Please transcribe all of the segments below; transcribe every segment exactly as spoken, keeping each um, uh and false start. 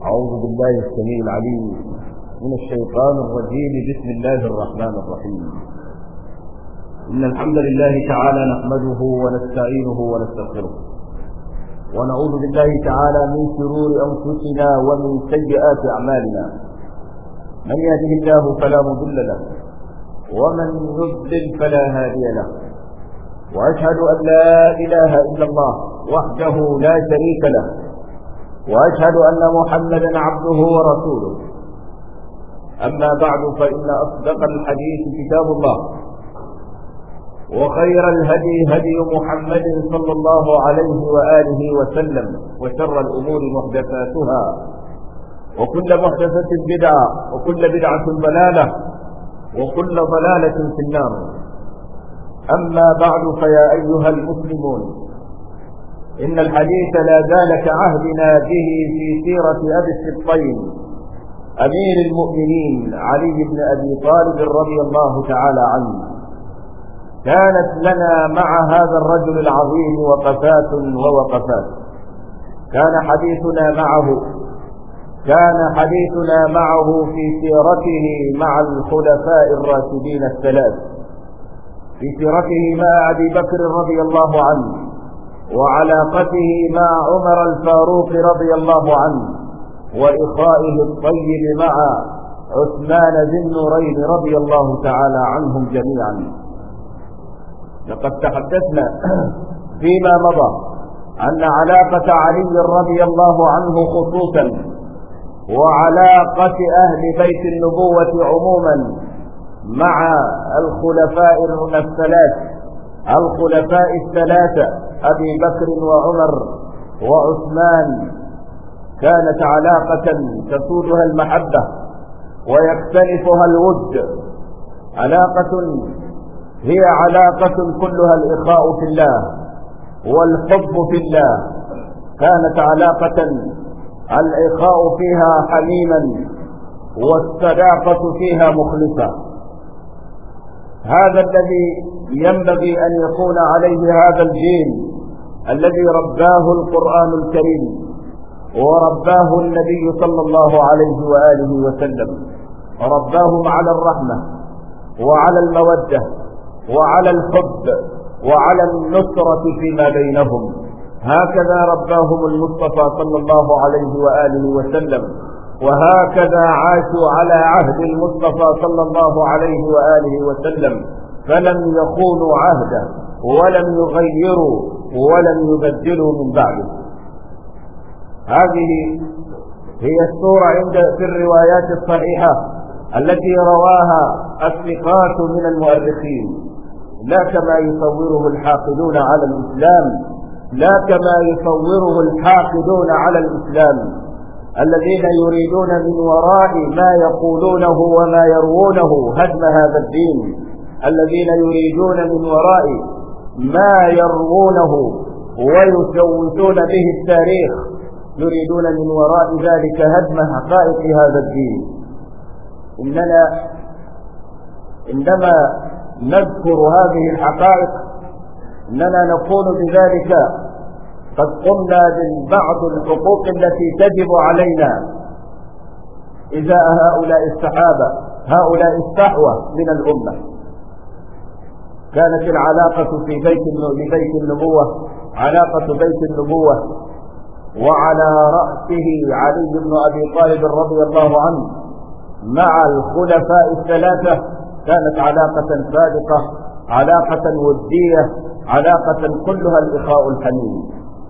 أعوذ بالله السميع العليم من الشيطان الرجيم. بسم الله الرحمن الرحيم. إن الحمد لله تعالى نحمده ونستعينه ونستغفره، ونعوذ بالله تعالى من شرور أنفسنا ومن سيئات أعمالنا. من يهده الله فلا مضل له، ومن يضلل فلا هادي له. وأشهد أن لا إله إلا الله وحده لا شريك له، وأشهد أن محمدا عبده ورسوله. أما بعد، فإن أصدق الحديث كتاب الله، وخير الهدي هدي محمد صلى الله عليه وآله وسلم، وشر الأمور محدثاتها، وكل محدثة بدعة، وكل بدعة ضلالة، وكل ضلالة في النار. أما بعد، فيا أيها المسلمون، إن الحديث لا زال كعهدنا به في سيرة أبي السبطين أمير المؤمنين علي بن أبي طالب رضي الله تعالى عنه. كانت لنا مع هذا الرجل العظيم وقفات ووقفات. كان حديثنا معه كان حديثنا معه في سيرته مع الخلفاء الراشدين الثلاث، في سيرته مع أبي بكر رضي الله عنه، وعلاقته مع عمر الفاروق رضي الله عنه، وإخائه الطيب مع عثمان ذي النورين رضي الله تعالى عنهم جميعا. لقد تحدثنا فيما مضى أن علاقة علي رضي الله عنه خصوصا، وعلاقة أهل بيت النبوة عموما مع الخلفاء الثلاث الخلفاء الثلاثة أبي بكر وعمر وعثمان، كانت علاقة تسودها المحبة ويختلفها الود. علاقة هي علاقة كلها الإخاء في الله والحب في الله. كانت علاقة الإخاء فيها حميما، والصداقة فيها مخلصة. هذا الذي ينبغي أن يكون عليه هذا الجيل الذي رباه القرآن الكريم، ورباه النبي صلى الله عليه وآله وسلم. رباهم على الرحمة وعلى المودة وعلى الحب وعلى النصرة فيما بينهم. هكذا رباهم المصطفى صلى الله عليه وآله وسلم، وهكذا عاشوا على عهد المصطفى صلى الله عليه وآله وسلم، فلم يخونوا عهده ولم يغيروا ولم يبدلوا من بعده. هذه هي الصورة عند في الروايات الصحيحة التي رواها الثقات من المؤرخين، لا كما يصوره الحاقدون على الإسلام لا كما يصوره الحاقدون على الإسلام الذين يريدون من وراء ما يقولونه وما يروونه هدم هذا الدين، الذين يريدون من وراء ما يروونه ويشوشون به التاريخ، يريدون من وراء ذلك هدم حقائق هذا الدين. إننا عندما نذكر هذه الحقائق إننا نكون بذلك قد قمنا ببعض الحقوق التي تجب علينا إزاء هؤلاء الصحابة، هؤلاء الصحوة من الأمة. كانت العلاقة في بيت ببيت النبوة علاقة بيت النبوة، وعلى رأسه علي بن أبي طالب رضي الله عنه مع الخلفاء الثلاثة. كانت علاقة صادقة، علاقة ودية، علاقة كلها الإخاء الحميم.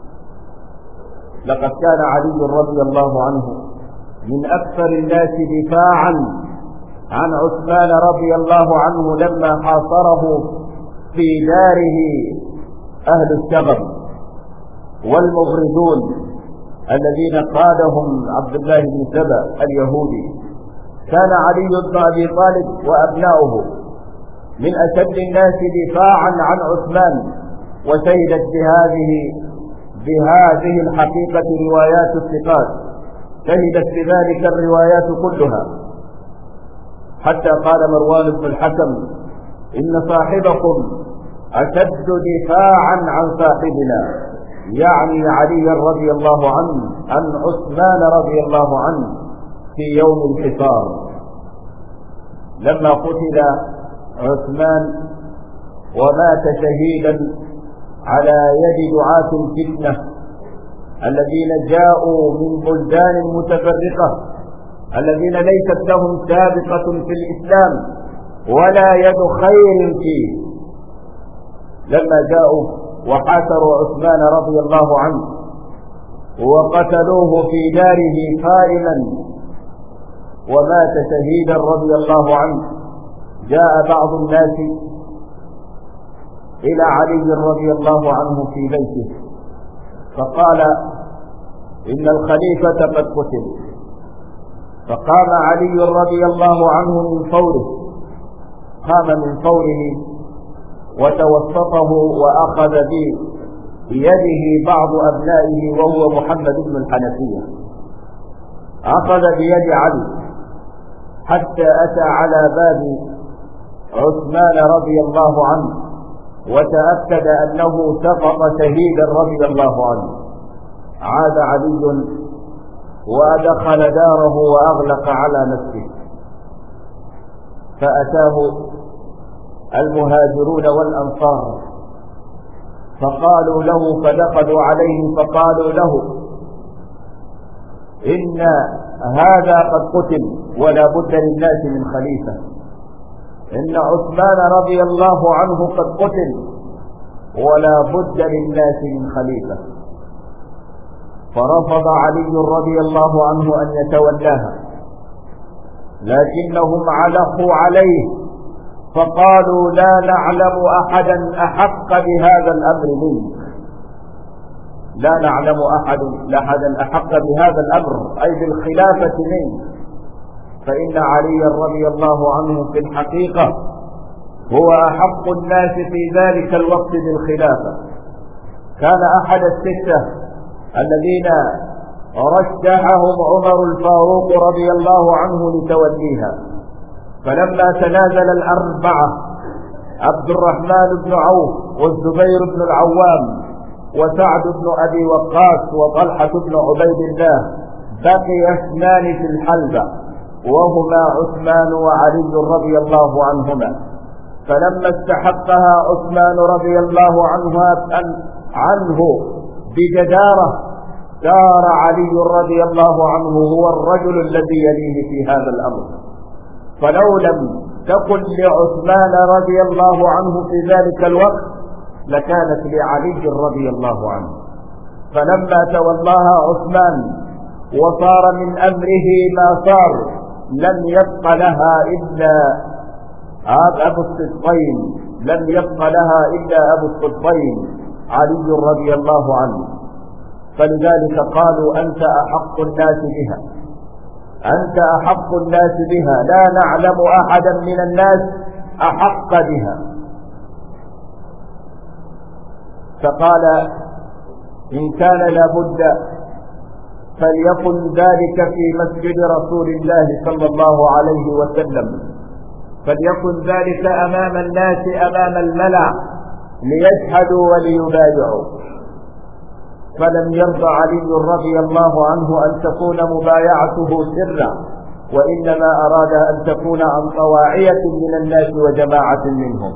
لقد كان علي رضي الله عنه من أكثر الناس دفاعا عن عثمان رضي الله عنه لما حاصره في داره أهل الشغب والمغرضون الذين قادهم عبد الله بن سبأ اليهودي. كان علي بن أبي طالب وأبناؤه من أشد الناس دفاعا عن عثمان، وشهدت بهذه بهذه الحقيقة روايات الثقات، شهدت بذلك الروايات كلها، حتى قال مروان بن الحكم: إن صاحبكم أشد دفاعا عن صاحبنا يعني علي رضي الله عنه عن عثمان رضي الله عنه في يوم الحصار لما قتل عثمان ومات شهيدا على يد دعاة الفتنة الذين جاءوا من بلدان متفرقة الذين ليست لهم سابقة في الإسلام ولا يد خير فيه، لما جاءوا وحاصروا عثمان رضي الله عنه وقتلوه في داره قائما ومات شهيدا رضي الله عنه، جاء بعض الناس إلى علي رضي الله عنه في بيته فقال إن الخليفة قد قتل، فقام علي رضي الله عنه من فوره، قام من فوره وتوسطه وأخذ بيده بعض أبنائه وهو محمد بن الحنفية، أخذ بيد علي حتى أتى على باب عثمان رضي الله عنه وتأكد أنه سقط شهيدا رضي الله عنه. عاد علي ودخل داره وأغلق على نفسه، فأتاه المهاجرون والأنصار فقالوا له، فدخلوا عليه فقالوا له إن هذا قد قتل ولا بد للناس من خليفة، إن عثمان رضي الله عنه قد قتل ولا بد للناس من خليفة. فرفض علي رضي الله عنه أن يتولاها، لكنهم علقوا عليه فقالوا لا نعلم أحدا أحق بهذا الأمر منك، لا نعلم أحد أحدا أحق بهذا الأمر أي بالخلافة منك، فإن علي رضي الله عنه في الحقيقة هو أحق الناس في ذلك الوقت بالخلافة. كان أحد الستة الذين رشحهم عمر الفاروق رضي الله عنه لتوليها، فلما تنازل الأربعة عبد الرحمن بن عوف والزبير بن العوام وسعد بن أبي وقاص وطلحة بن عبيد الله، بقي اثنان في الحلبة وهما عثمان وعلي رضي الله عنهما. فلما استحقها عثمان رضي الله عنه بجدارة دار علي رضي الله عنه هو الرجل الذي يليه في هذا الأمر، فلو لم تكن لعثمان رضي الله عنه في ذلك الوقت لكانت لعلي رضي الله عنه. فلما تولاها عثمان وصار من أمره ما صار لم يبق لها إلا أبو الصدقين لم يبق لها إلا أبو الصدقين علي رضي الله عنه. فلذلك قالوا أنت أحق الناس بها، أنت أحق الناس بها، لا نعلم أحدا من الناس أحق بها. فقال إن كان لابد فليكن ذلك في مسجد رسول الله صلى الله عليه وسلم، فليكن ذلك أمام الناس أمام الملأ ليشهدوا وليبايعوا. فلم يرضى علي رضي الله عنه أن تكون مبايعته سرا، وإنما أراد أن تكون عن طواعية من الناس وجماعة منهم.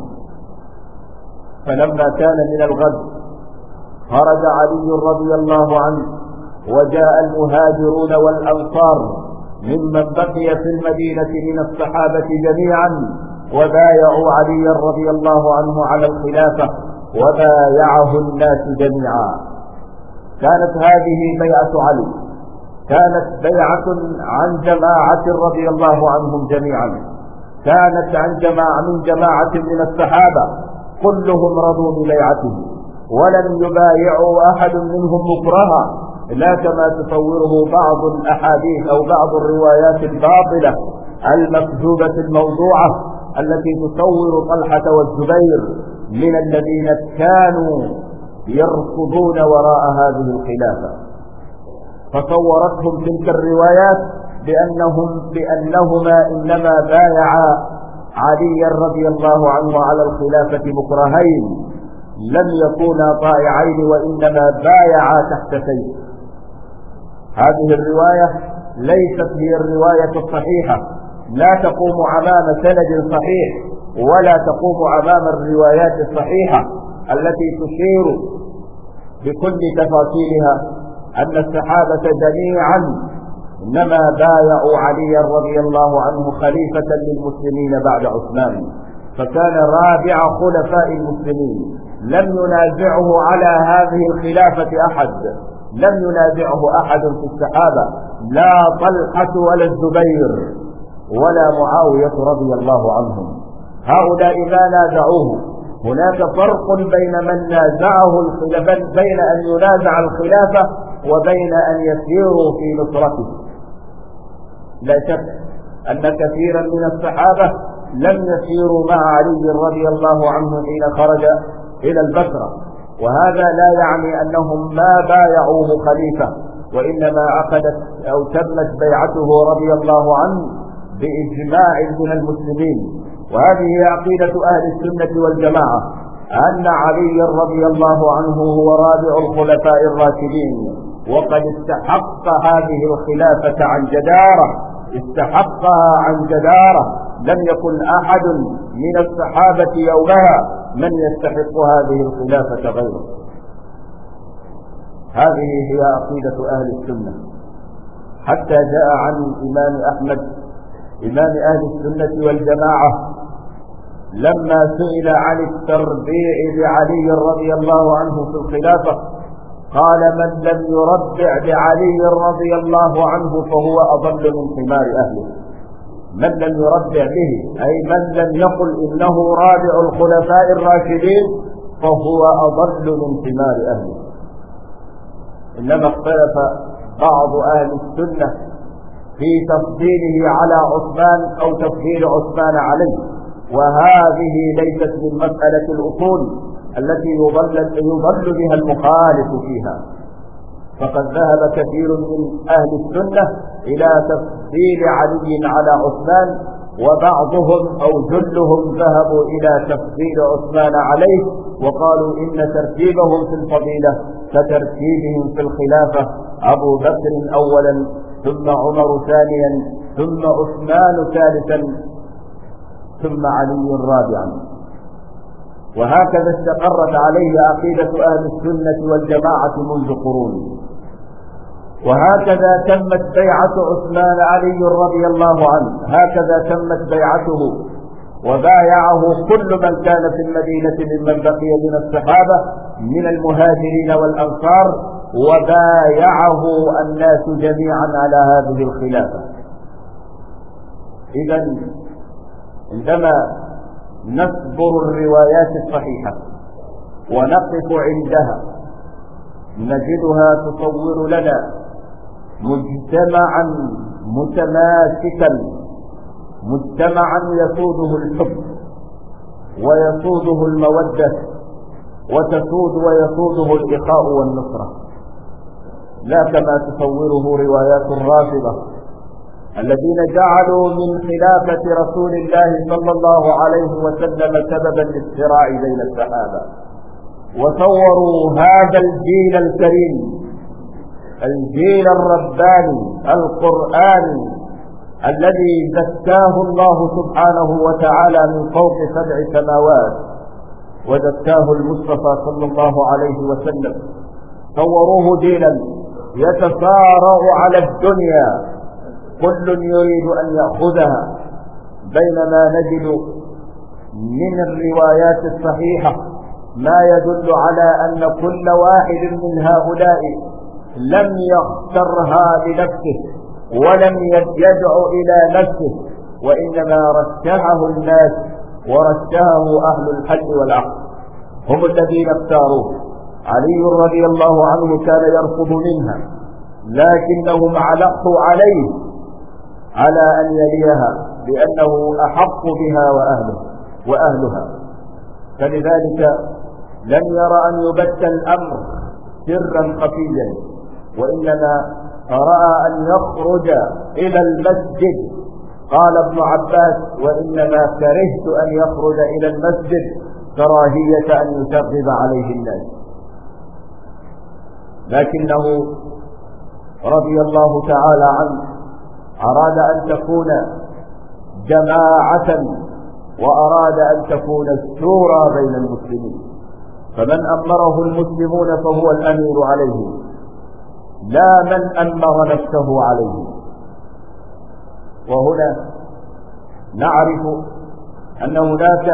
فلما كان من الغد خرج علي رضي الله عنه وجاء المهاجرون والأنصار ممن بقي في المدينة من الصحابة جميعا وبايعوا علي رضي الله عنه على الخلافة وبايعه الناس جميعا. كانت هذه بيعة علي، كانت بيعة عن جماعة رضي الله عنهم جميعا، كانت عن جماعة من جماعة من الصحابة كلهم رضوا ببيعته ولم يبايعوا أحد منهم مكرها، لا كما تصوره بعض الأحاديث أو بعض الروايات الباطلة المكذوبة الموضوعة التي تصور طلحة والزبير من الذين كانوا يركضون وراء هذه الخلافة، فصورتهم تلك الروايات بأنهم بأنهما إنما بايعا علي رضي الله عنه على الخلافة مكرهين، لم يكونا طائعين وإنما بايعا تحت سيف. هذه الرواية ليست هي الرواية الصحيحة، لا تقوم أمام سند صحيح ولا تقوم أمام الروايات الصحيحة التي تشير بكل تفاصيلها أن الصحابة جميعا إنما بايعوا عليا رضي الله عنه خليفة للمسلمين بعد عثمان، فكان رابع خلفاء المسلمين، لم ينازعه على هذه الخلافة أحد، لم ينازعه أحد في الصحابة، لا طلحة ولا الزبير ولا معاوية رضي الله عنهم، هؤلاء ما نازعوه. هناك فرق بين من نازعه الخلافة، بين أن ينازع الخلافة وبين أن يسيروا في نصرته. لا شك أن كثيرا من الصحابة لم يسيروا مع علي رضي الله عنه حين خرج إلى البصرة، وهذا لا يعني أنهم ما بايعوه خليفة، وإنما عقدت أو تمت بيعته رضي الله عنه بإجماع من المسلمين. وهذه عقيدة أهل السنة والجماعة، أن علي رضي الله عنه هو رابع الخلفاء الراشدين، وقد استحق هذه الخلافة عن جدارة، استحقها عن جدارة، لم يكن أحد من الصحابة يومها من يستحق هذه الخلافة غيره. هذه هي عقيدة أهل السنة، حتى جاء عن الإمام أحمد إمام أهل السنة والجماعة لما سئل عن التربيع بعلي رضي الله عنه في الخلافة قال: من لم يربع بعلي رضي الله عنه فهو أضل من حمار أهله. من لم يربع به أي من لم يقل إنه رابع الخلفاء الراشدين فهو أضل من حمار أهله. إنما اختلف بعض أهل السنة في تفضيله على عثمان أو تفضيل عثمان عليه، وهذه ليست من مسألة الأصول التي يضل, يضل بها المخالف فيها، فقد ذهب كثير من أهل السنة إلى تفضيل علي على عثمان، وبعضهم أو جلهم ذهبوا إلى تفضيل عثمان عليه، وقالوا إن ترتيبهم في الفضيلة كترتيبهم في الخلافة، أبو بكر أولا ثم عمر ثانيا ثم عثمان ثالثا ثم علي رابعا. وهكذا استقرت عليه عقيدة أهل السنة والجماعة منذ قرون. وهكذا تمت بيعة عثمان علي رضي الله عنه، هكذا تمت بيعته وبايعه كل من كان في المدينة ممن بقي من الصحابة من المهاجرين والأنصار، وبايعه الناس جميعا على هذه الخلافة. إذن عندما نصبر الروايات الصحيحة ونقف عندها نجدها تصور لنا مجتمعا متماسكا، مجتمعا يسوده الحب ويسوده المودة وتسود ويسوده الإخاء والنصرة، لا كما تصوره روايات الرافضة الذين جعلوا من خلافة رسول الله صلى الله عليه وسلم سببا للصراع بين الصحابة، وصوروا هذا الجيل الكريم، الجيل الرباني القرآني الذي زكاه الله سبحانه وتعالى من فوق سبع سماوات وزكاه المصطفى صلى الله عليه وسلم، صوروه جيلا يتسارع على الدنيا، كل يريد أن يأخذها، بينما نجد من الروايات الصحيحة ما يدل على أن كل واحد من هؤلاء لم يخترها لنفسه ولم يدعو إلى نفسه، وإنما رشحه الناس ورشحه أهل الحل والعقل، هم الذين اختاروه. علي رضي الله عنه كان يرفض منها، لكنهم علقوا عليه على أن يليها لأنه أحق بها وأهله وأهلها، فلذلك لم يرى أن يبت الأمر سرا خفيا، وإنما رأى أن يخرج إلى المسجد. قال ابن عباس: وإنما كرهت أن يخرج إلى المسجد كراهية أن يشغب عليه الناس، لكنه رضي الله تعالى عنه أراد أن تكون جماعة وأراد أن تكون الشورى بين المسلمين، فمن أمره المسلمون فهو الأمير عليه لا من أمر نفسه عليه. وهنا نعرف أن هناك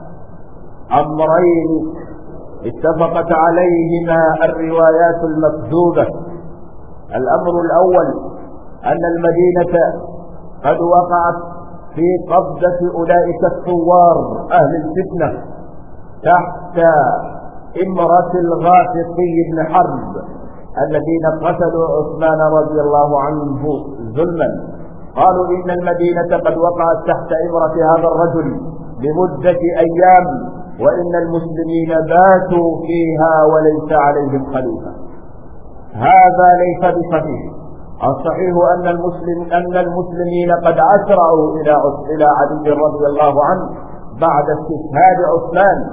أمرين اتفقت عليهما الروايات المكذوبة. الأمر الأول أن المدينة قد وقعت في قبضة أولئك الثوار أهل الفتنة تحت إمرة الغافقي بن حرب الذين قتلوا عثمان رضي الله عنه ظلما. قالوا إن المدينة قد وقعت تحت إمرة هذا الرجل لمدة أيام، وإن المسلمين باتوا فيها وليس عليهم خليفة. هذا ليس بصحيح. الصحيح أن المسلم أن المسلمين قد أسرعوا إلى إلى علي رضي الله عنه بعد استشهاد عثمان،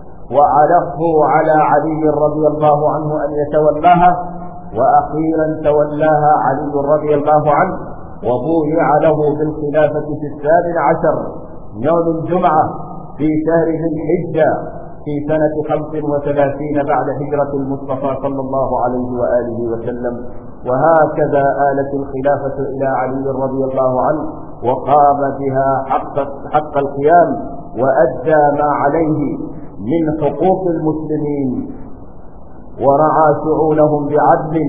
وعرضوا على علي رضي الله عنه أن يتولاها، وأخيرا تولاها علي رضي الله عنه وبويع له بالخلافة في الثامن عشر يوم الجمعة في شهر ذي الحجة في سنة خمس وثلاثين بعد هجرة المصطفى صلى الله عليه وآله وسلم. وهكذا آلت الخلافة إلى علي رضي الله عنه وقام بها حق, حق القيام، وأدى ما عليه من حقوق المسلمين، ورعى شؤونهم بعدل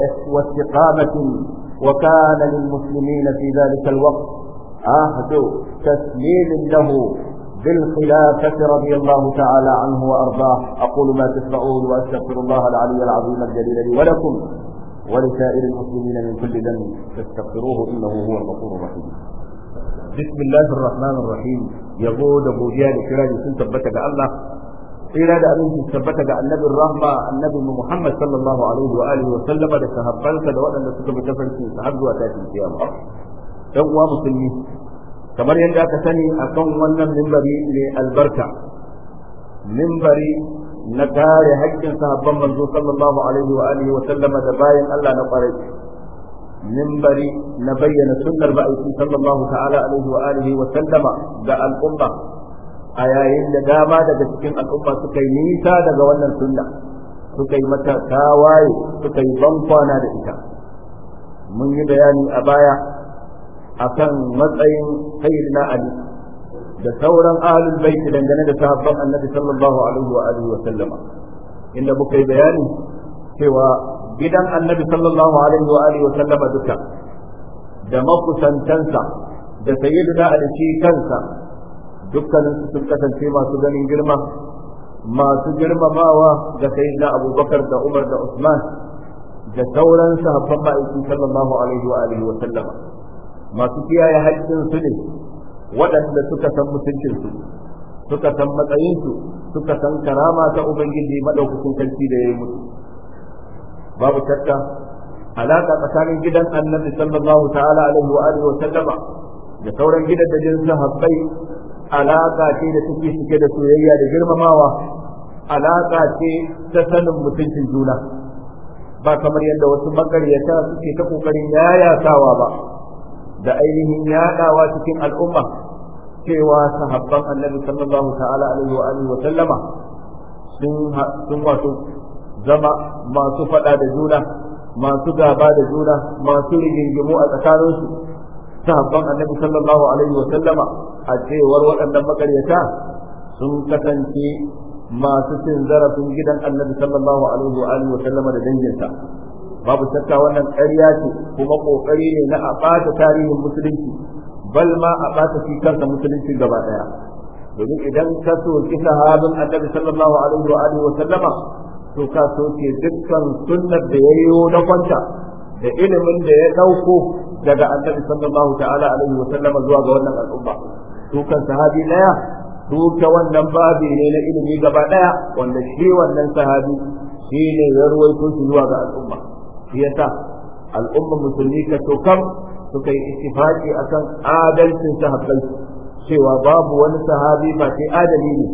واستقامة، وكان للمسلمين في ذلك الوقت عهد تسليم له بالخلافة رضي الله تعالى عنه وأرضاه. أقول ما تسمعون وأستغفر الله العلي العظيم الجليل لي ولكم ولسائر المسلمين من كل ذنب فاستغفروه إنه هو الغفور الرحيم. بسم الله الرحمن الرحيم. يقول أبو جهل كراجي سنتبتك الله إلى أن تثبتك النبي الرحمة النبي محمد صلى الله عليه وآله وسلم لتهبلك لوأن تكتب تفرسي تحب وتاتي القيامة. يوم مسلمين kamar yadda aka sani akan wannan mimbari ne albarka, mimbari na kare haƙƙin sahabban manzo sallallahu alaihi wa alihi wa sallama da bayan Allah na ƙwarai, mimbari na bayyana sunnar ma'aiki sallallahu ta'ala alaihi wa alihi wa sallama ga al'umma a yayin da dama daga cikin al'umma suka yi nisa daga wannan sunna, suka yi mata tawaye, suka yi bankwana da ita. Mun yi bayani a baya akan matsayin sayyidina Ali da sauran ahlul bait dangane da sahabban annabi sallallahu alaihi wa alihi wa sallama, inda muka yi bayani cewa gidan annabi sallallahu alaihi wa alihi wa sallama duka da makusantansa da sayyidina Ali shi kansa dukkanin su sun kasance masu ganin girma, masu girmamawa ga sayyidina Abubakar da Umar da Usman da sauran sahabban ma'aiki sallallahu alaihi wa alihi wa sallama. Masu kiyaye haƙƙin su ne waɗanda suka san mutuncin su, suka san matsayin su, suka san karama ta ubangiji madaukakin sarki da yayi musu. Babu shakka alaka tsakanin gidan annabi sallallahu ta'ala alaihi wa alihi wa sallama da sauran gidajen sahabbai alaka ce da take cike da soyayya da girmamawa, alaka ce ta sanin mutuncin juna, ba kamar yadda wasu makaryata suke ta kokarin yayatawa ba da ainihin yaɗawa cikin al'umma cewa sahabban annabi sallallahu ta'ala alaihi wa alihi wa sallama sun sun wato zama masu faɗa da juna, masu gaba da juna, masu rigingimu a tsakaninsu. Sahabban annabi sallallahu alaihi wa sallama a cewar waɗannan makaryata sun kasance masu cin zarafin gidan annabi sallallahu alaihi wa alihi wa sallama da danginsa. Babu shakka wannan ƙarya ce, kuma ƙoƙari ne na a ɓata tarihin musulunci, bal ma a ɓata shi kansa musulunci gaba ɗaya. Domin idan ka soki sahabin annabi sallallahu alaihi wa alihi wa sallama, to ka soke dukkan sunnar da ya yi na kwanta da ilimin da ya ɗauko daga annabi sallallahu ta'ala alaihi wa sallama zuwa ga wannan al'umma. Dukan sahabi ɗaya, duka wannan babi ne na ilimi gaba ɗaya, wanda shi wannan sahabi shi ne ya ruwaito shi zuwa ga al'umma. Shi yasa al'umma musulmi ka tokam suka yi ittifaqi akan adalcin sahabbai, cewa babu wani sahabi ba sai adali ne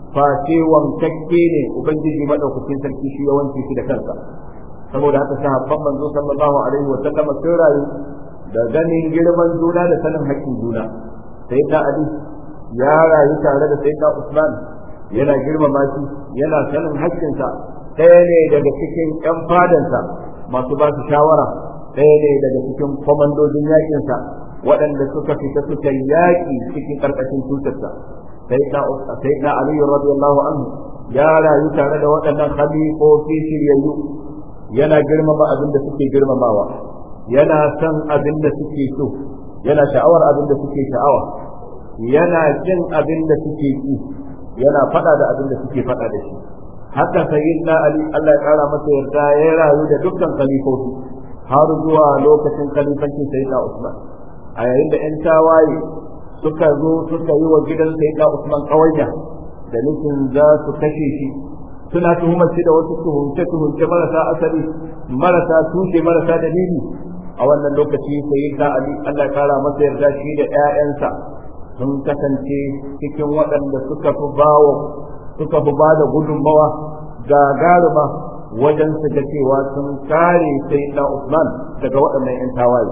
face wankakke ne ubangiji madaukakin sarki shi ya wanke shi da kansa. Saboda haka sahabban manzo sallallahu alaihi wa sallam sun rayu da ganin girman juna da sanin haƙƙin juna. Sayyidina Ali ya rayu tare da Sayyidina Usman, yana girmama shi, yana sanin haƙƙinsa. Ɗaya ne daga cikin ƴan fadansa masu ba su shawara, ɗaya ne daga cikin kwamandojin yaƙinsa waɗanda suka fita suka yaƙi cikin ƙarƙashin tutarsa. Sayyidina Ali radiyallahu anhu ya rayu tare da waɗannan khalifofi shiryayyu, yana girmama abin da suke girmamawa, yana son abin da suke so, yana sha'awar abin da suke sha'awa, yana jin abin da suke ki, yana faɗa da abin da suke faɗa da shi. Haka sayyidina Ali Allah ya kara masa yarda ya rayu da dukkan khalifofi har zuwa lokacin khalifancin sayyidina Usman. A yayin da 'yan tawaye suka zo suka yi wa gidan sayyidina Usman kawanya da nufin za su kashe shi, suna tuhumar shi da wasu tuhumce tuhumce marasa asali, marasa tushe, marasa dalili. A wannan lokaci sayyidina Ali Allah ya kara masa yarda shi da 'ya'yansa sun kasance cikin waɗanda suka fi bawa suka fi ba da gudunmawa gagaruma wajen su ga cewa sun kare sayyidina Usman daga waɗannan 'yan tawaye.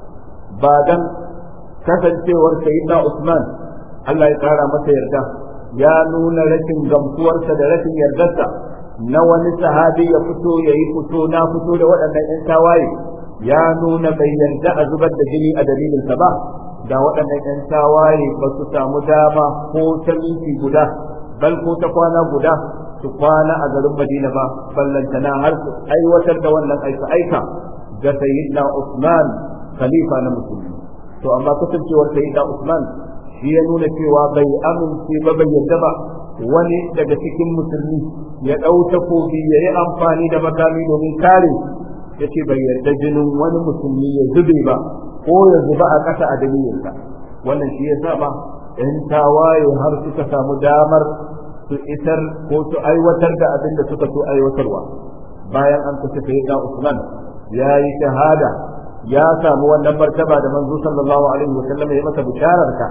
Ba dan kasancewar sayyidina Usman Allah ya kara masa yarda ya nuna rashin gamsuwarsa da rashin yardarsa na wani sahabi ya fito ya yi fito na fito da waɗannan 'yan tawaye, ya nuna bai yarda a zubar da jini a dalilinsa ba, da waɗannan 'yan tawaye ba su samu dama ko ta minti guda bal ko ta kwana guda su kwana a garin Madina ba, ballantana har su aiwatar da wannan aika aika ga sayyidina Usman khalifa na musulmi. To amma kasancewar sayyidina Usman shi ya nuna cewa bai amince ba, bai yarda ba wani daga cikin musulmi ya ɗau takobi ya yi amfani da makami domin kare, ya ce bai yarda jinin wani musulmi ya zube ba ko ya zuba a ƙasa a dalilinsa. Wannan shi ya sa ba in tawaye har suka samu damar su isar ko su aiwatar da abin da suka so aiwatarwa. Bayan an kashe sayyidina Usman ya yi shahada, ya samu wannan martaba da manzo sallallahu alaihi wa sallam ya masa bisharar ka.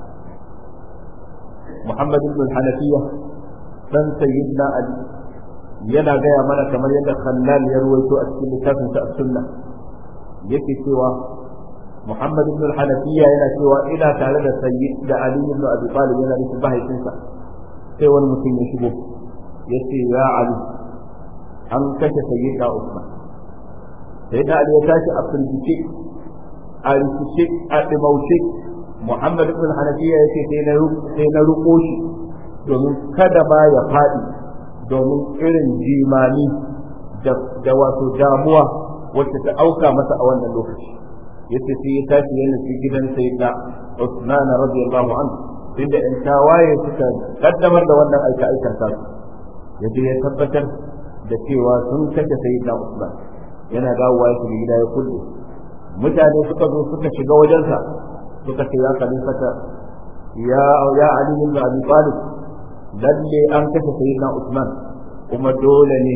Muhammad ibn al-Hanafiya dan sayyidina Ali yana gaya mana kamar yadda Khallal ya ruwaito a cikin littafin sa as-Sunnah, yake cewa Muhammad ibn al-Hanafiya yana cewa ina tare da sayyid da Ali ibn Abi Talib yana da mahaifinsa, sai wani mutum ya shigo ya ce ya Ali an kashe sayyidina Usman. Sayyidina Ali ya tashi a firgice, a rikice, a dimauce. Muhammad ibn al-Hanafiya ya ce sai na ruko shi domin kada ba ya faɗi, domin irin jimani da wato damuwa wacce ta auka masa a wannan lokaci. Yace sai ya tashi ya nufi gidan sayyidina Usman radiyallahu anhu, inda in tawaye suka kaddamar da wannan aika aikar sa, yaje ya tabbatar da cewa sun kashe sayyidina Usman. Yana dawowa ya shiga gida ya kulle, mutane suka zo suka shiga wajensa suka ce ya khalifata ya ya Ali ibn Abi Talib, lalle an kashe sayyidina Usman kuma dole ne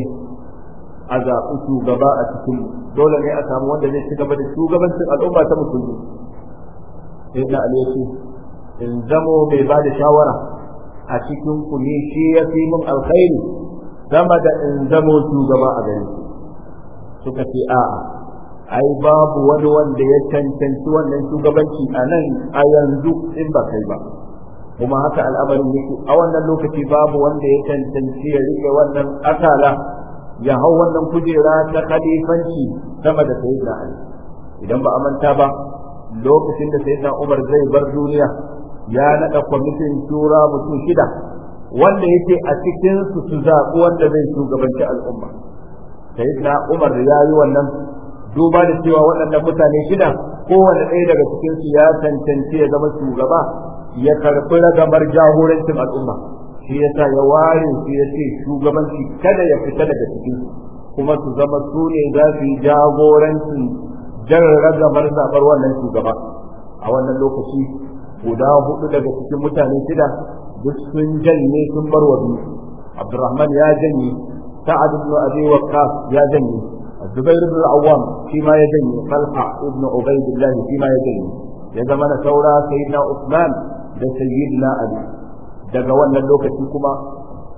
a zaɓi shugaba a cikin, dole ne a samu wanda zai ci gaba da shugabancin al'umma ta musulmi. Sayyidina Ali ya ce in zamo mai ba da shawara a cikin ku ne shi ya fi min alkhairi sama da in zamo shugaba a gare ku. Suka ce a'a, ai babu wani wanda ya cancanci wannan shugabanci a nan a yanzu in ba kai ba, kuma haka al'amarin yake a wannan lokaci babu wanda ya cancanci ya rike wannan akala ya hau wannan kujera ta khalifanci sama da sayyidina Ali. Idan ba a manta ba, lokacin da sayyidina Umar zai bar duniya ya naɗa kwamitin shura mutum shida wanda yake a cikin su su zaɓi wanda zai shugabanci al'umma. Sayyidina Umar ya yi wannan duba da cewa waɗannan mutane shida kowane ɗaya daga cikin su ya cancanci ya zama shugaba, ya karɓi ragamar jagorancin al'umma. Shi yasa ya ware su ya ce shugabanci kada ya fita daga cikin su, kuma su zama su ne za su yi jagorancin jan ragamar zaɓar wannan shugaba. A wannan lokaci guda hudu daga cikin mutane shida duk sun janye sun bar wa biyu. Abdurrahman ya janye, Sa'ad ibn Abi Waqqas ya janye, Zubair ibn Awwam shi ma ya janye, Talha ibn Ubaydillah shi ma ya janye. Ya zama na saura sayyidina Usman da sayyidina Ali. Daga wannan lokaci kuma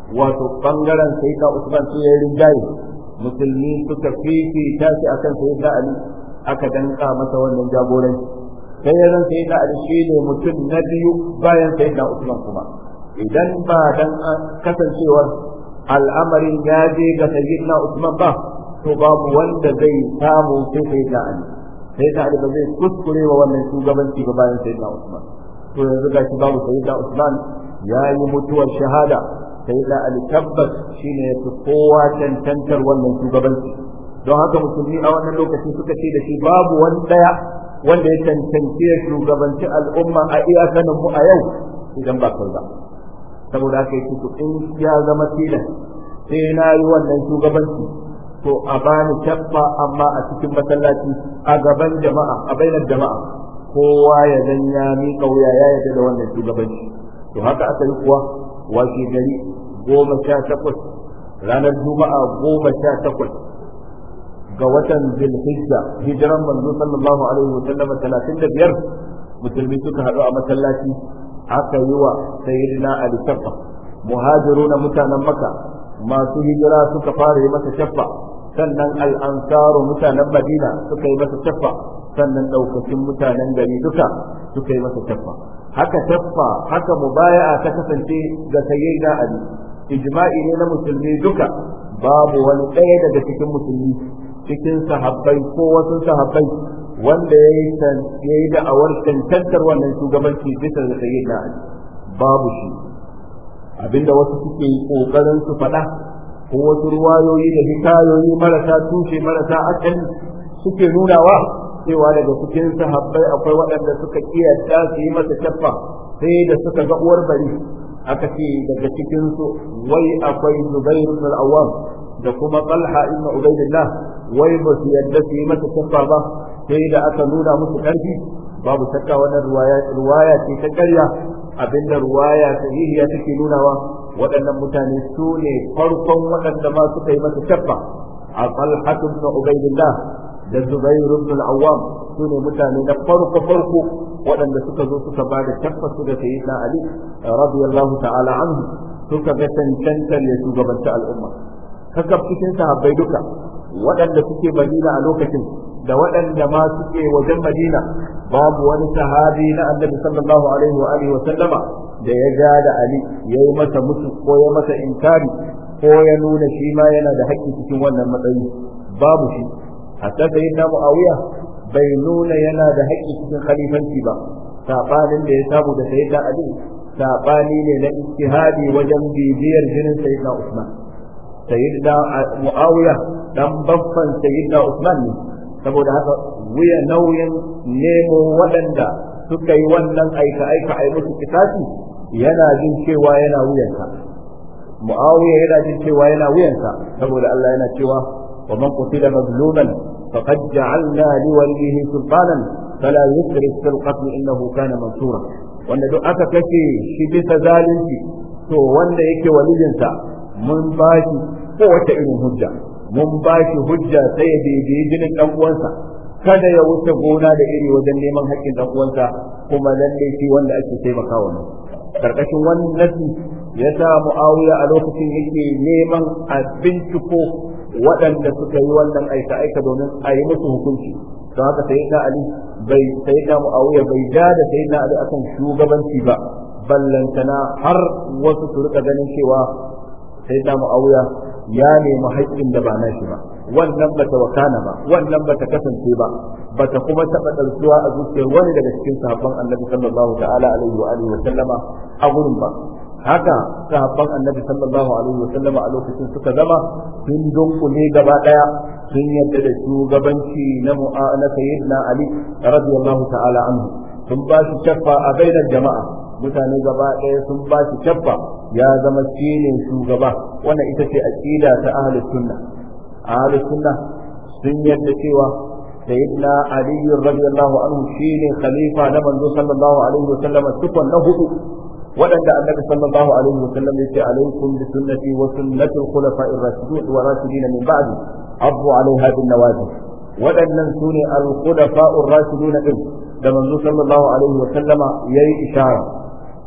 wato bangaren sayyidina Usman sai ya rinjaye musulmi suka fifita shi akan sayyidina Ali aka danka masa wannan jagoranci sai ya zan sayyidina Ali shine mutum na biyu bayan sayyidina Usman kuma idan ba dan kasancewar al'amarin ya je ga sayyidina Usman ba to babu wanda zai samu sai sayyidina Ali sayyidina Ali ba zai kuskure wa wannan shugabanci ba bayan sayyidina Usman to yanzu ga shi babu sayyidina Usman ya yi mutuwar shahada sayyidina Ali tabbas shine ya fi kowa cancantar wannan shugabanci don haka musulmi a wannan lokaci suka ce da shi babu wani daya wanda ya cancanci ya shugabanci al'umma a iyakanin mu a yau idan ba kai ba saboda haka yake to in ya zama tilas sai na yi wannan shugabanci to a bani tabba amma a cikin masallaci a gaban jama'a a bainar jama'a kowa ya dan ya miƙa wuya ya yarda da wannan shugabanci to haka aka yi kuwa washe gari goma sha takwas ranar juma'a goma sha takwas ga watan Zulhijja hijiran manzo sallallahu alaihi wa sallam talatin da biyar musulmi suka haɗu a masallaci aka yi wa sayyidina Ali shaffa muhajiruna mutanen Makka masu hijira suka fara yi masa shaffa sannan al-ansaru mutanen Madina suka yi masa shaffa sannan daukakin mutanen gari duka suka yi masa shaffa haka shaffa haka mubaya'a ta kasance ga sayyidina Ali ijma'i ne na musulmi duka babu wani ɗaya daga cikin musulmi cikin sahabbai ko wasu sahabbai wanda ya yi da'awar cancantar wannan shugabanci bisa da sayyidina Ali babu shi abinda wasu suke kokarin su faɗa ko wasu ruwayoyi da hikayoyi marasa tushe marasa asali suke nunawa cewa daga cikin sahabbai akwai waɗanda suka kiyasta su yi masa shaffa sai da suka ga uwar bari aka ce daga cikin su wai akwai Zubair ibn al-Awwam da kuma Talha ibn Ubaydillah wai ba su yadda su yi masa shaffa ba sai da aka nuna musu ƙarfi babu shakka wannan ruwaya ruwaya ce ta ƙarya abinda ruwaya sahihiya take nunawa waɗannan mutane su ne farkon waɗanda ma suka yi masa shaffa a Talha ibn Ubaydillah da Zubair ibn al-Awwam su ne mutane na farko farko waɗanda suka zo suka ba da shaffa su da sayyidina Ali radiyallahu ta'ala anhu suka ga cancantar ya shugabanci al'umma kakaf cikin sahabbai duka waɗanda suke Madina a lokacin da waɗanda ma suke wajen Madina babu wani sahabi na Annabi sallallahu alaihi wa alihi wa sallama da ya ga da Ali ya yi masa musu ko ya masa inkari ko ya nuna shi ma yana da haƙƙi cikin wannan matsayi babu shi hatta sayyidina Muawiya bai nuna yana da haƙƙi cikin khalifanci ba sabanin da ya samu da sayyidina Ali sabani ne na ijtihadi wajen bibiyar jinin sayyidina Usman sayyidina Muawiya dan baffan sayyidina Usman ne saboda haka wuya nauyin nemo waɗanda suka yi wannan aika aika ai musu kitasi yana jin cewa yana wuyanka Muawiya yana jin cewa yana wuyanka saboda Allah yana cewa wa man qutila mazluman faqad ja'alna li waliyhi sultanan fala yusrif fil qatl innahu kana mansura wanda duk aka kace shi bisa zalunci to wanda yake waliyinsa mun ba shi kowace irin hujja mun ba shi hujja sai ya daidai jinin dan uwansa kada ya wuce gona da iri wajen neman haƙƙin dan uwansa kuma lalle shi wanda ake taimakawa ne karkashin wannan nasi ya sa Muawiya a lokacin yake neman a binciko waɗanda suka yi wannan aika aika domin a yi musu hukunci don haka sayyidina Ali bai sayyidina Muawiya bai ja da sayyidina Ali akan shugabanci ba ballantana har wasu su rika ganin cewa sayyidina Muawiya ya nemi haƙƙin da ba nashi ba wannan bata wakana ba wannan bata kasance ba bata kuma taɓa ɗarsuwa a zuciyar wani daga cikin sahabban annabi sallallahu ta'ala alaihi wa alihi wa sallama a gurin ba haka sahabban annabi sallallahu alaihi wa sallama a lokacin suka zama sun dunkule gaba ɗaya sun yadda da shugabanci na mu'ana sayyidina Ali radiyallahu ta'ala anhu sun ba shi shaffa a bainar jama'a mutane gaba ɗaya sun ba shi shaffa ya zama shine shugaba wannan ita ce aqida ta ahlus sunna ahlus sunna sun yadda cewa sayyidina Ali radiyallahu anhu shine khalifa na manzo sallallahu alaihi wa sallam tukun na hudu waɗanda annabi sallallahu alaihi wa sallam yace alaikum bi sunnati wa sunnati al-khulafa'i ar-rashidin wa rashidin min ba'di abu alaiha bin nawajib waɗannan sune al-khulafa'u ar-rashidin din da manzo sallallahu alaihi wa sallama yayi ishara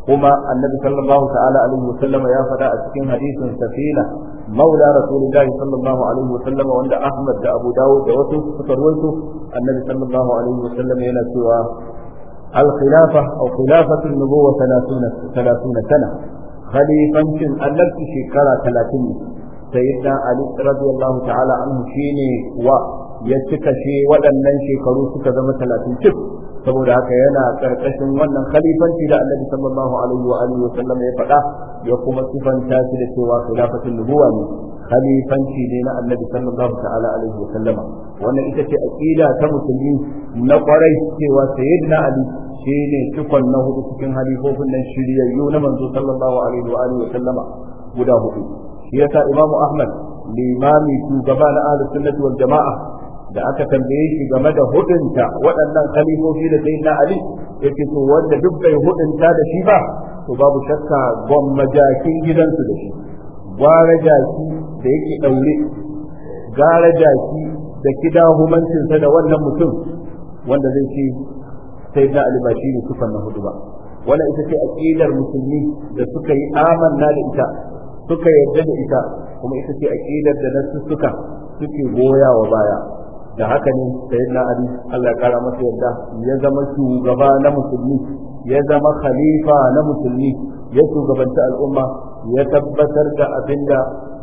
kuma annabi sallallahu ta'ala alaihi wa sallama ya faɗa a cikin hadisin safina maula rasulillahi sallallahu alaihi wa sallama wanda Ahmad da Abu Dawud da wasu suka rawaito annabi sallallahu alaihi wa sallama yana cewa al-khilafa aw khilafatu an-nubuwwa thalathuna sana khalifancin annabci shekara talatin ne sayyidina Ali radiyallahu ta'ala anhu shine wa ya cika shi waɗannan shekaru suka zama talatin cif saboda haka yana karkashin wannan khalifanci da annabi sallallahu alaihi wa alihi wa sallam ya faɗa ya kuma sifanta shi da cewa khilafatul nubuwa ne khalifanci ne na annabi sallallahu ta'ala alaihi wa sallama wannan ita ce aqida ta musulmi na kwarai cewa sayyidina Ali shine cikon na hudu cikin halifofin nan shiryayyu na manzo sallallahu alaihi wa alihi wa sallama guda hudu shi yasa imamu Ahmad limami shugaba na ahlus sunnati wal jama'a da aka tambaye shi game da hudunta waɗannan khalifofi da sayyidina Ali yake to wanda duk bai hudunta da shi ba to babu shakka gwammajakin gidansu da shi gwara jaki da yake daure gara jaki da kidahumancinsa da wannan mutum wanda zai ce sayyidina Ali ba shi ne sufan na hudu ba wannan ita ce aqidar musulmi da suka yi amanna da ita suka yarda da ita kuma ita ce aqidar da nasu suka suke goya wa baya da haka ne sayyidina Ali Allah ya kara masa yadda ya zama shugaba na musulmi ya zama khalifa na musulmi ya shugabanta al'umma ya tabbatar da abinda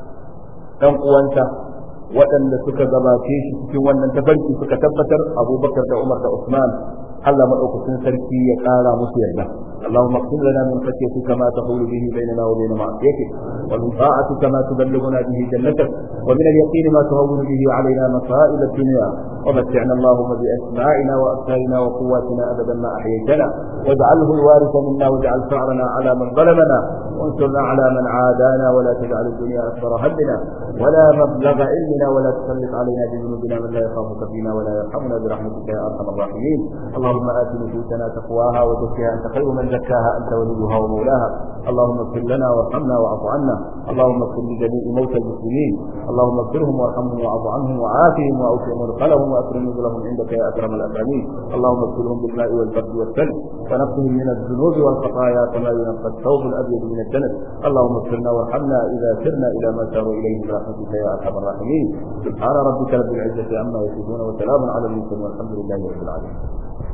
dan uwanta waɗanda suka gabace shi cikin wannan tafarki suka tabbatar Abubakar da Umar da Usman Allah madaukakin sarki ya kara musu yarda اللهم اغفر لنا من خشيتك ما تحول به بيننا وبين معصيتك ومن طاعتك ما تبلغنا به جنتك ومن اليقين ما تهون به علينا مصائب الدنيا ومتعنا اللهم باسماعنا وابصارنا وقواتنا ابدا ما احييتنا واجعله الوارث منا واجعل ثارنا على من ظلمنا وانصرنا على من عادانا ولا تجعل الدنيا اكبر همنا ولا مبلغ علمنا ولا تسلط علينا بذنوبنا من لا يخافك فينا ولا يرحمنا برحمتك يا ارحم الراحمين اللهم ات نفوسنا تقواها وزكها انت خير من زكاها انت وليها ومولاها اللهم اغفر لنا وارحمنا واعف عنا اللهم اغفر لجميع موتى المسلمين اللهم اغفرهم وارحمهم واعف عنهم وعافهم واوسع مدخلهم واكرم نزلهم عندك يا اكرم الاكرمين اللهم اغفرهم بالماء والبرد والثلج ونقهم من الذنوب والخطايا كما ينقى الثوب الابيض من الدنس اللهم اغفرنا وارحمنا اذا سرنا الى ما ساروا اليه برحمتك يا ارحم الراحمين سبحان ربك رب العزه عما يصفون وسلام على المرسلين والحمد لله رب العالمين